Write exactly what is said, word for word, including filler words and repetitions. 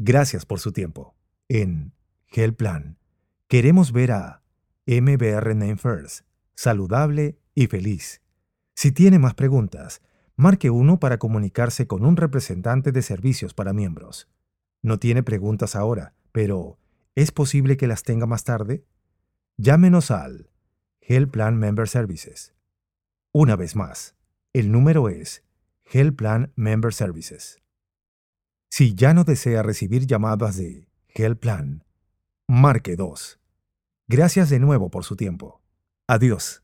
Gracias por su tiempo. En Health Plan, queremos ver a M B R Name First, saludable y feliz. Si tiene más preguntas, marque uno para comunicarse con un representante de servicios para miembros. No tiene preguntas ahora, pero ¿es posible que las tenga más tarde? Llámenos al Health Plan Member Services. Una vez más, el número es Health Plan Member Services. Si ya no desea recibir llamadas de Health Plan, marque dos. Gracias de nuevo por su tiempo. Adiós.